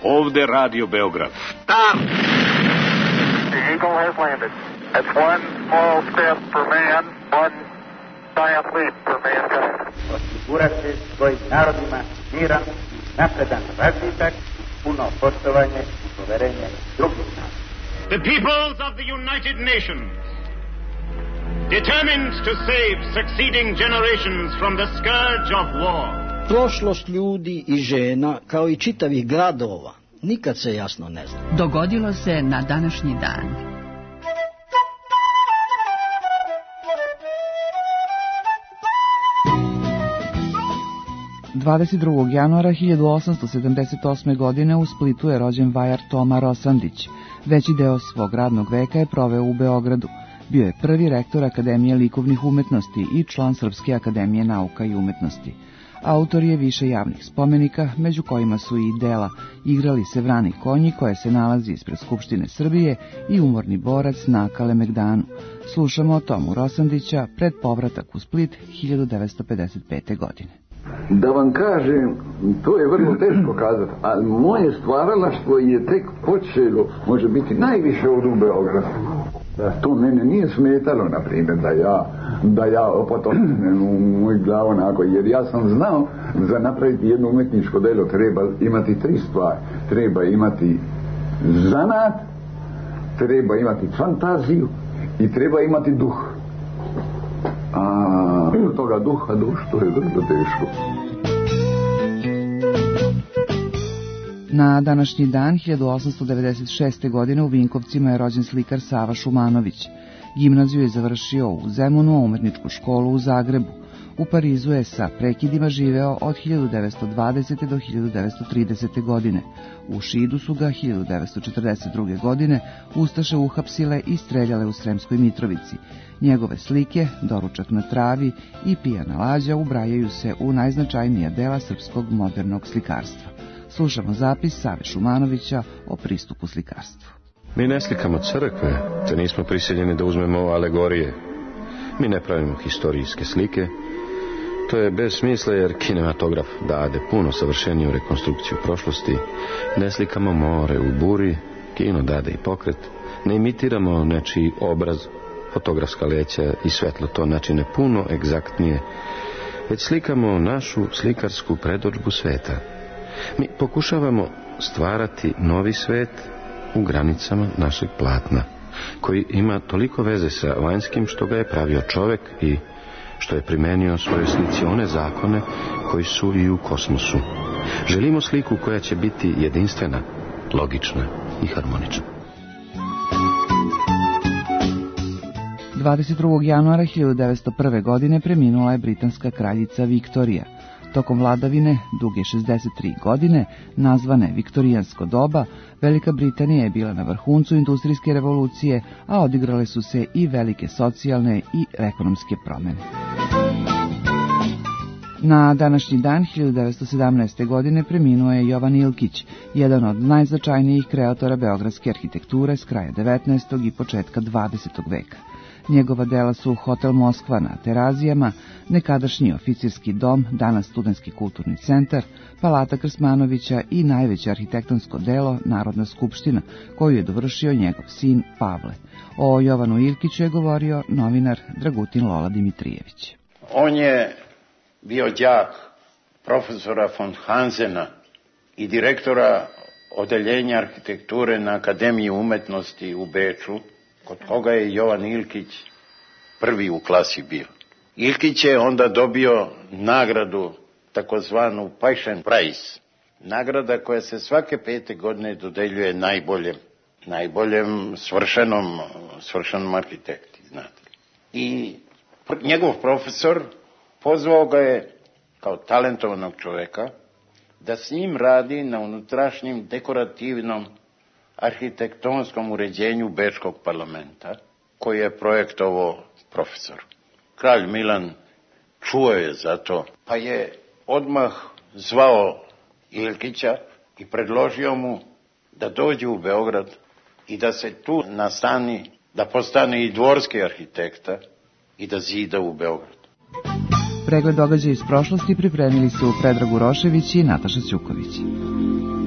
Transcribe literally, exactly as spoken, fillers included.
Ovde Radio Beograd. Stop! The Eagle has landed. That's one small step for man, one giant leap for mankind. Osigurati svojim narodima miran, napredan razvitak, puno poštovanje i poverenje drugih naroda. The peoples of the United Nations, determined to save succeeding generations from the scourge of war. Prošlost ljudi i žena, kao i čitavih gradova, nikad se jasno ne zna. Dogodilo se na današnji dan. dvadeset drugog januara hiljadu osamsto sedamdeset osme. godine u Splitu je rođen vajar Toma Rosandić. Veći deo svog radnog veka je proveo u Beogradu. Bio je prvi rektor Akademije likovnih umetnosti i član Srpske akademije nauka i umetnosti. Autor je više javnih spomenika, među kojima su i dela Igrali se vrani konji, koje se nalazi ispred Skupštine Srbije, i Umorni borac na Kalemegdanu. Slušamo Tomu Rosandića pred povratak u Split hiljadu devetsto pedeset pete. godine. Da vam kažem, to je vrlo teško kazati, ali moje stvaralaštvo je tek počelo, može biti najviše od u Beogradu. To mene nije smetalo, na primjer, da ja, da ja opotopnem u moj glavu onako, jer ja sam znao za napraviti jedno umetničko delo treba imati tri stvari. Treba imati zanat, treba imati fantaziju i treba imati duh. A do toga duha duš, to je vrlo teško. Na današnji dan hiljadu osamsto devedeset šeste. godine u Vinkovcima je rođen slikar Sava Šumanović. Gimnaziju je završio u Zemunu, a umetničku školu u Zagrebu. U Parizu je sa prekidima živeo od hiljadu devetsto dvadesete. do hiljadu devetsto tridesete. godine. U Šidu su ga hiljadu devetsto četrdeset druge. godine ustaše uhapsile i streljale u Sremskoj Mitrovici. Njegove slike, Doručak na travi i Pijana lađa ubrajaju se u najznačajnija dela srpskog modernog slikarstva. Slušamo zapis Save Šumanovića o pristupu slikarstvu. Mi ne slikamo crkve, te nismo prisiljeni da uzmemo alegorije. Mi ne pravimo historijske slike. To je bez smisla, jer kinematograf dade puno savršeniju rekonstrukciju prošlosti. Ne slikamo more u buri, kino dade i pokret. Ne imitiramo nečiji obraz, fotografska leća i svetlo to načine puno egzaktnije. Već slikamo našu slikarsku predodžbu sveta. Mi pokušavamo stvarati novi svet u granicama našeg platna, koji ima toliko veze sa vanjskim što ga je pravio čovek i što je primenio svojoj slici one zakone koji su i u kosmosu. Želimo sliku koja će biti jedinstvena, logična i harmonična. dvadeset drugog januara hiljadu devetsto prve. godine preminula je britanska kraljica Viktorija. Tokom vladavine, duge šezdeset tri godine, nazvane Viktorijansko doba, Velika Britanija je bila na vrhuncu industrijske revolucije, a odigrale su se i velike socijalne i ekonomske promene. Na današnji dan hiljadu devetsto sedamnaeste. godine preminuo je Jovan Ilkić, jedan od najznačajnijih kreatora beogradske arhitekture s kraja devetnaestog i početka dvadesetog. veka. Njegova dela su Hotel Moskva na Terazijama, nekadašnji oficirski dom, danas Studentski kulturni centar, Palata Krsmanovića i najveće arhitektonsko delo Narodna skupština, koju je dovršio njegov sin Pavle. O Jovanu Ilkiću je govorio novinar Dragutin Lola Dimitrijević. On je bio đak profesora von Hansena i direktora odeljenja arhitekture na Akademiji umetnosti u Beču, kod koga je Jovan Ilkić prvi u klasi bio. Ilkić je onda dobio nagradu, takozvanu Passion Prize, nagrada koja se svake pete godine dodeljuje najboljem, najboljem svršenom, svršenom arhitekti, znate. I njegov profesor pozvao ga je kao talentovanog čoveka da s njim radi na unutrašnjem dekorativnom arhitektonskom uređenju Bečkog parlamenta, koji je projektovao profesor. Kralj Milan čuo je za to, pa je odmah zvao Ilkića i predložio mu da dođe u Beograd i da se tu nastani, da postane i dvorski arhitekta i da zida u Beograd. Pregled događaja iz prošlosti pripremili su Predrag Urošević i Nataša Ćuković.